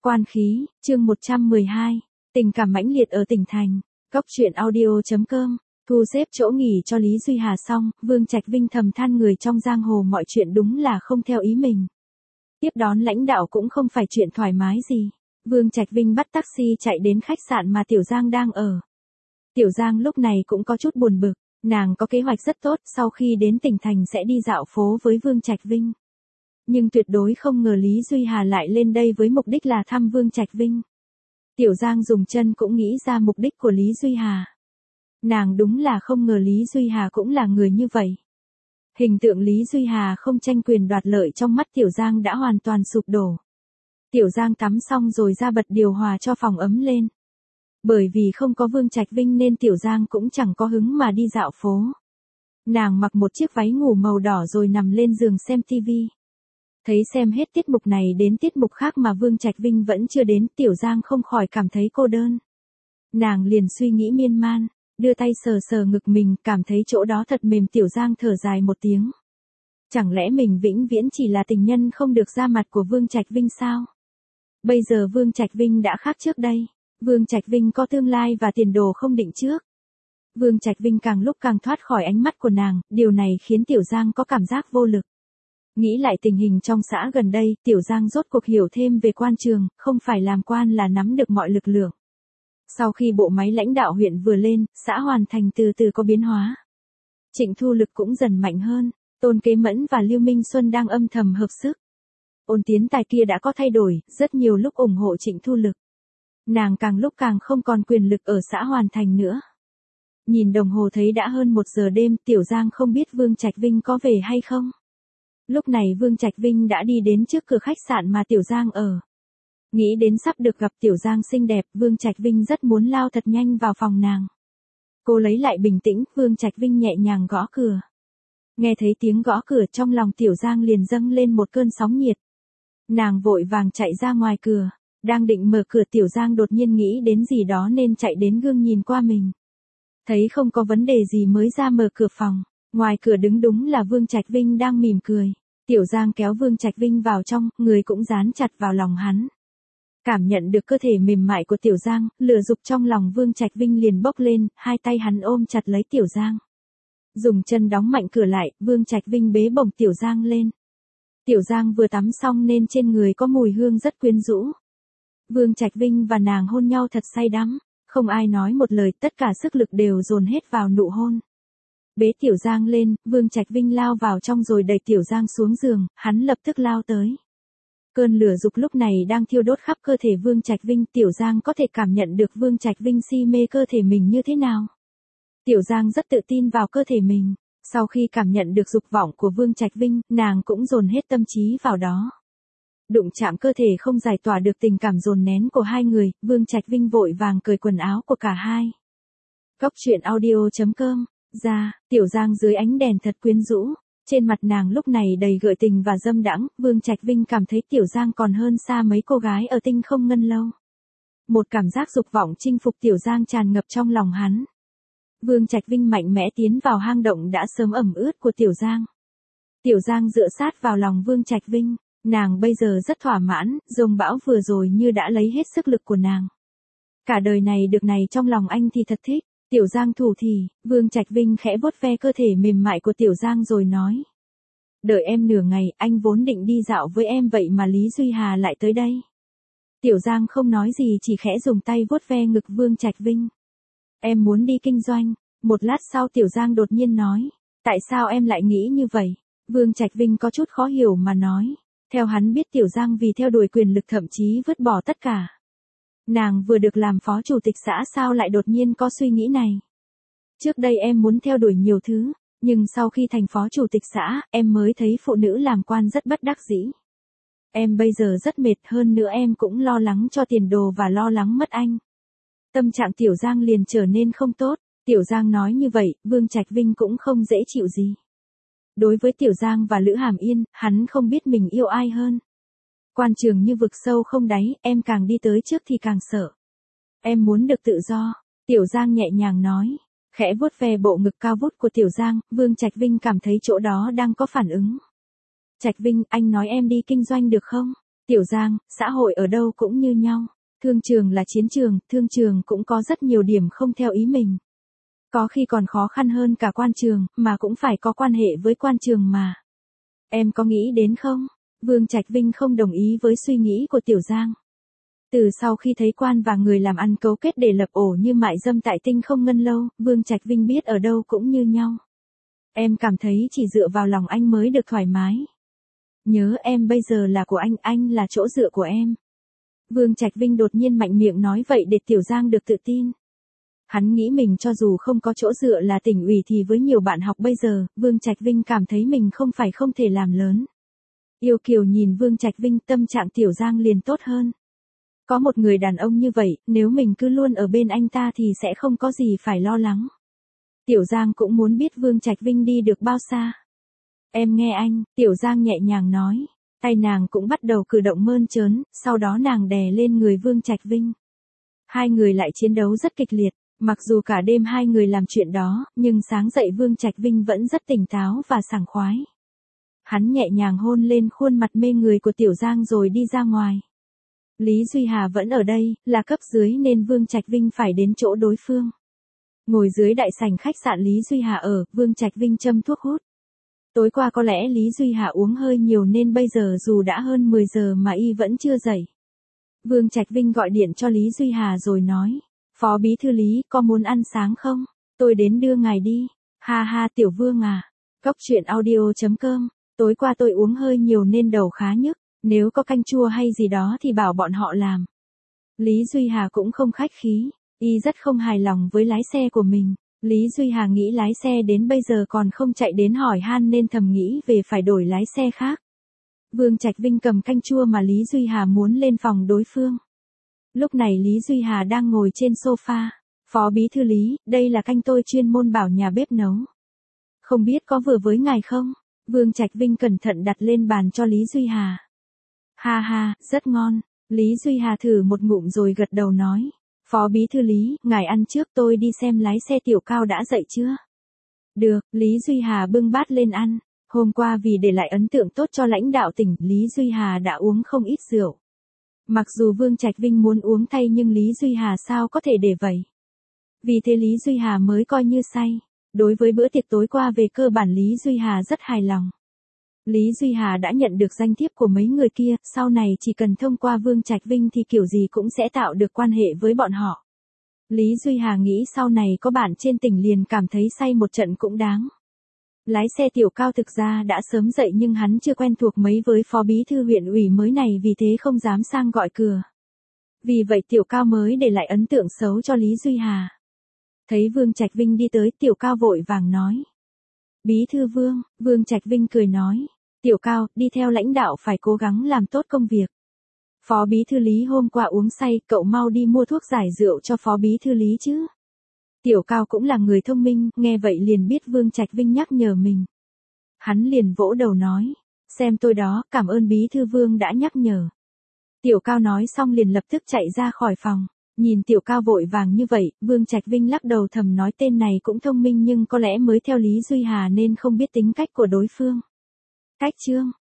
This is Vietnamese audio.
Quan khí, chương 112, tình cảm mãnh liệt ở tỉnh thành. Cốc truyện audio.com. Thu xếp chỗ nghỉ cho Lý Duy Hà xong, Vương Trạch Vinh thầm than người trong giang hồ mọi chuyện đúng là không theo ý mình. Tiếp đón lãnh đạo cũng không phải chuyện thoải mái gì. Vương Trạch Vinh bắt taxi chạy đến khách sạn mà Tiểu Giang đang ở. Tiểu Giang lúc này cũng có chút buồn bực, nàng có kế hoạch rất tốt sau khi đến tỉnh thành sẽ đi dạo phố với Vương Trạch Vinh. Nhưng tuyệt đối không ngờ Lý Duy Hà lại lên đây với mục đích là thăm Vương Trạch Vinh. Tiểu Giang dùng chân cũng nghĩ ra mục đích của Lý Duy Hà. Nàng đúng là không ngờ Lý Duy Hà cũng là người như vậy. Hình tượng Lý Duy Hà không tranh quyền đoạt lợi trong mắt Tiểu Giang đã hoàn toàn sụp đổ. Tiểu Giang tắm xong rồi ra bật điều hòa cho phòng ấm lên. Bởi vì không có Vương Trạch Vinh nên Tiểu Giang cũng chẳng có hứng mà đi dạo phố. Nàng mặc một chiếc váy ngủ màu đỏ rồi nằm lên giường xem tivi. Thấy xem hết tiết mục này đến tiết mục khác mà Vương Trạch Vinh vẫn chưa đến, Tiểu Giang không khỏi cảm thấy cô đơn. Nàng liền suy nghĩ miên man, đưa tay sờ sờ ngực mình, cảm thấy chỗ đó thật mềm. Tiểu Giang thở dài một tiếng. Chẳng lẽ mình vĩnh viễn chỉ là tình nhân không được ra mặt của Vương Trạch Vinh sao? Bây giờ Vương Trạch Vinh đã khác trước đây. Vương Trạch Vinh có tương lai và tiền đồ không định trước. Vương Trạch Vinh càng lúc càng thoát khỏi ánh mắt của nàng, điều này khiến Tiểu Giang có cảm giác vô lực. Nghĩ lại tình hình trong xã gần đây, Tiểu Giang rốt cuộc hiểu thêm về quan trường, không phải làm quan là nắm được mọi lực lượng. Sau khi bộ máy lãnh đạo huyện vừa lên, xã Hoàn Thành từ từ có biến hóa. Trịnh Thu Lực cũng dần mạnh hơn, Tôn Kế Mẫn và Lưu Minh Xuân đang âm thầm hợp sức. Ôn Tiến Tài kia đã có thay đổi, rất nhiều lúc ủng hộ Trịnh Thu Lực. Nàng càng lúc càng không còn quyền lực ở xã Hoàn Thành nữa. Nhìn đồng hồ thấy đã hơn 1 giờ đêm, Tiểu Giang không biết Vương Trạch Vinh có về hay không. Lúc này Vương Trạch Vinh đã đi đến trước cửa khách sạn mà Tiểu Giang ở. Nghĩ đến sắp được gặp Tiểu Giang xinh đẹp, Vương Trạch Vinh rất muốn lao thật nhanh vào phòng nàng. Cô lấy lại bình tĩnh, Vương Trạch Vinh nhẹ nhàng gõ cửa. Nghe thấy tiếng gõ cửa, trong lòng Tiểu Giang liền dâng lên một cơn sóng nhiệt. Nàng vội vàng chạy ra ngoài cửa, đang định mở cửa, Tiểu Giang đột nhiên nghĩ đến gì đó nên chạy đến gương nhìn qua mình. Thấy không có vấn đề gì mới ra mở cửa phòng. Ngoài cửa đứng đúng là Vương Trạch Vinh đang mỉm cười. Tiểu Giang kéo Vương Trạch Vinh vào trong, người cũng dán chặt vào lòng hắn. Cảm nhận được cơ thể mềm mại của Tiểu Giang, lửa dục trong lòng Vương Trạch Vinh liền bốc lên, hai tay hắn ôm chặt lấy Tiểu Giang. Dùng chân đóng mạnh cửa lại, Vương Trạch Vinh bế bổng Tiểu Giang lên. Tiểu Giang vừa tắm xong nên trên người có mùi hương rất quyến rũ. Vương Trạch Vinh và nàng hôn nhau thật say đắm, không ai nói một lời, tất cả sức lực đều dồn hết vào nụ hôn. Bế Tiểu Giang lên, Vương Trạch Vinh lao vào trong rồi đẩy Tiểu Giang xuống giường, hắn lập tức lao tới. Cơn lửa dục lúc này đang thiêu đốt khắp cơ thể Vương Trạch Vinh, Tiểu Giang có thể cảm nhận được Vương Trạch Vinh si mê cơ thể mình như thế nào. Tiểu Giang rất tự tin vào cơ thể mình, sau khi cảm nhận được dục vọng của Vương Trạch Vinh, nàng cũng dồn hết tâm trí vào đó. Đụng chạm cơ thể không giải tỏa được tình cảm dồn nén của hai người, Vương Trạch Vinh vội vàng cởi quần áo của cả hai. Cốc truyện audio.com. Ra, Tiểu Giang dưới ánh đèn thật quyến rũ, trên mặt nàng lúc này đầy gợi tình và dâm đãng, Vương Trạch Vinh cảm thấy Tiểu Giang còn hơn xa mấy cô gái ở Tinh Không Ngân Lâu. Một cảm giác dục vọng chinh phục Tiểu Giang tràn ngập trong lòng hắn. Vương Trạch Vinh mạnh mẽ tiến vào hang động đã sớm ẩm ướt của Tiểu Giang. Tiểu Giang dựa sát vào lòng Vương Trạch Vinh, nàng bây giờ rất thỏa mãn, dông bão vừa rồi như đã lấy hết sức lực của nàng. Cả đời này được này trong lòng anh thì thật thích. Tiểu Giang thủ thì, Vương Trạch Vinh khẽ vuốt ve cơ thể mềm mại của Tiểu Giang rồi nói. Đợi em nửa ngày, anh vốn định đi dạo với em vậy mà Lý Duy Hà lại tới đây. Tiểu Giang không nói gì, chỉ khẽ dùng tay vuốt ve ngực Vương Trạch Vinh. Em muốn đi kinh doanh. Một lát sau Tiểu Giang đột nhiên nói. Tại sao em lại nghĩ như vậy? Vương Trạch Vinh có chút khó hiểu mà nói. Theo hắn biết Tiểu Giang vì theo đuổi quyền lực thậm chí vứt bỏ tất cả. Nàng vừa được làm phó chủ tịch xã sao lại đột nhiên có suy nghĩ này. Trước đây em muốn theo đuổi nhiều thứ, nhưng sau khi thành phó chủ tịch xã, em mới thấy phụ nữ làm quan rất bất đắc dĩ. Em bây giờ rất mệt, hơn nữa em cũng lo lắng cho tiền đồ và lo lắng mất anh. Tâm trạng Tiểu Giang liền trở nên không tốt. Tiểu Giang nói như vậy, Vương Trạch Vinh cũng không dễ chịu gì. Đối với Tiểu Giang và Lữ Hàm Yên, hắn không biết mình yêu ai hơn. Quan trường như vực sâu không đáy, em càng đi tới trước thì càng sợ. Em muốn được tự do, Tiểu Giang nhẹ nhàng nói. Khẽ vuốt ve bộ ngực cao vút của Tiểu Giang, Vương Trạch Vinh cảm thấy chỗ đó đang có phản ứng. Trạch Vinh, anh nói em đi kinh doanh được không? Tiểu Giang, xã hội ở đâu cũng như nhau. Thương trường là chiến trường, thương trường cũng có rất nhiều điểm không theo ý mình. Có khi còn khó khăn hơn cả quan trường, mà cũng phải có quan hệ với quan trường mà. Em có nghĩ đến không? Vương Trạch Vinh không đồng ý với suy nghĩ của Tiểu Giang. Từ sau khi thấy quan và người làm ăn cấu kết để lập ổ như mại dâm tại Tinh Không Ngân Lâu, Vương Trạch Vinh biết ở đâu cũng như nhau. Em cảm thấy chỉ dựa vào lòng anh mới được thoải mái. Nhớ em bây giờ là của anh là chỗ dựa của em. Vương Trạch Vinh đột nhiên mạnh miệng nói vậy để Tiểu Giang được tự tin. Hắn nghĩ mình cho dù không có chỗ dựa là tỉnh ủy thì với nhiều bạn học bây giờ, Vương Trạch Vinh cảm thấy mình không phải không thể làm lớn. Yêu Kiều nhìn Vương Trạch Vinh, tâm trạng Tiểu Giang liền tốt hơn. Có một người đàn ông như vậy, nếu mình cứ luôn ở bên anh ta thì sẽ không có gì phải lo lắng. Tiểu Giang cũng muốn biết Vương Trạch Vinh đi được bao xa. Em nghe anh, Tiểu Giang nhẹ nhàng nói. Tay nàng cũng bắt đầu cử động mơn trớn, sau đó nàng đè lên người Vương Trạch Vinh. Hai người lại chiến đấu rất kịch liệt, mặc dù cả đêm hai người làm chuyện đó, nhưng sáng dậy Vương Trạch Vinh vẫn rất tỉnh táo và sảng khoái. Hắn nhẹ nhàng hôn lên khuôn mặt mê người của Tiểu Giang rồi đi ra ngoài. Lý Duy Hà vẫn ở đây, là cấp dưới nên Vương Trạch Vinh phải đến chỗ đối phương. Ngồi dưới đại sảnh khách sạn Lý Duy Hà ở, Vương Trạch Vinh châm thuốc hút. Tối qua có lẽ Lý Duy Hà uống hơi nhiều nên bây giờ dù đã hơn 10 giờ mà y vẫn chưa dậy. Vương Trạch Vinh gọi điện cho Lý Duy Hà rồi nói, Phó Bí Thư Lý, có muốn ăn sáng không? Tôi đến đưa ngài đi. Ha ha Tiểu Vương à. Cốc truyện audio.com. Tối qua tôi uống hơi nhiều nên đầu khá nhức. Nếu có canh chua hay gì đó thì bảo bọn họ làm. Lý Duy Hà cũng không khách khí. Y rất không hài lòng với lái xe của mình. Lý Duy Hà nghĩ lái xe đến bây giờ còn không chạy đến hỏi han nên thầm nghĩ về phải đổi lái xe khác. Vương Trạch Vinh cầm canh chua mà Lý Duy Hà muốn lên phòng đối phương. Lúc này Lý Duy Hà đang ngồi trên sofa. Phó Bí Thư Lý, đây là canh tôi chuyên môn bảo nhà bếp nấu. Không biết có vừa với ngài không? Vương Trạch Vinh cẩn thận đặt lên bàn cho Lý Duy Hà. Ha ha, rất ngon. Lý Duy Hà thử một ngụm rồi gật đầu nói. Phó Bí Thư Lý, ngài ăn trước, tôi đi xem lái xe Tiểu Cao đã dậy chưa? Được, Lý Duy Hà bưng bát lên ăn. Hôm qua vì để lại ấn tượng tốt cho lãnh đạo tỉnh, Lý Duy Hà đã uống không ít rượu. Mặc dù Vương Trạch Vinh muốn uống thay nhưng Lý Duy Hà sao có thể để vậy. Vì thế Lý Duy Hà mới coi như say. Đối với bữa tiệc tối qua về cơ bản Lý Duy Hà rất hài lòng. Lý Duy Hà đã nhận được danh thiếp của mấy người kia, sau này chỉ cần thông qua Vương Trạch Vinh thì kiểu gì cũng sẽ tạo được quan hệ với bọn họ. Lý Duy Hà nghĩ sau này có bạn trên tỉnh liền cảm thấy say một trận cũng đáng. Lái xe Tiểu Cao thực ra đã sớm dậy nhưng hắn chưa quen thuộc mấy với Phó Bí Thư huyện ủy mới này vì thế không dám sang gọi cửa. Vì vậy Tiểu Cao mới để lại ấn tượng xấu cho Lý Duy Hà. Thấy Vương Trạch Vinh đi tới, Tiểu Cao vội vàng nói. Bí Thư Vương, Vương Trạch Vinh cười nói. Tiểu Cao, đi theo lãnh đạo phải cố gắng làm tốt công việc. Phó Bí Thư Lý hôm qua uống say, cậu mau đi mua thuốc giải rượu cho Phó Bí Thư Lý chứ. Tiểu Cao cũng là người thông minh, nghe vậy liền biết Vương Trạch Vinh nhắc nhở mình. Hắn liền vỗ đầu nói. Xem tôi đó, cảm ơn Bí Thư Vương đã nhắc nhở. Tiểu Cao nói xong liền lập tức chạy ra khỏi phòng. Nhìn Tiểu Cao vội vàng như vậy, Vương Trạch Vinh lắc đầu thầm nói tên này cũng thông minh nhưng có lẽ mới theo Lý Duy Hà nên không biết tính cách của đối phương. Cách chương